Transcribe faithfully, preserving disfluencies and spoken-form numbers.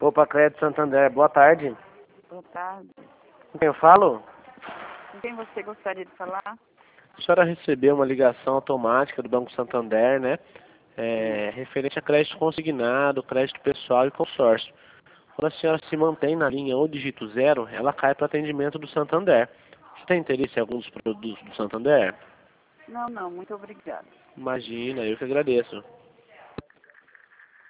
Opa, Crédito Santander, boa tarde. Boa tarde. Com quem eu falo? Com quem você gostaria de falar? A senhora recebeu uma ligação automática do Banco Santander, né? É, referente a crédito consignado, crédito pessoal e consórcio. Quando a senhora se mantém na linha ou digito zero, ela cai para atendimento do Santander. Você tem interesse em alguns produtos do Santander? Não, não, muito obrigada. Imagina, eu que agradeço.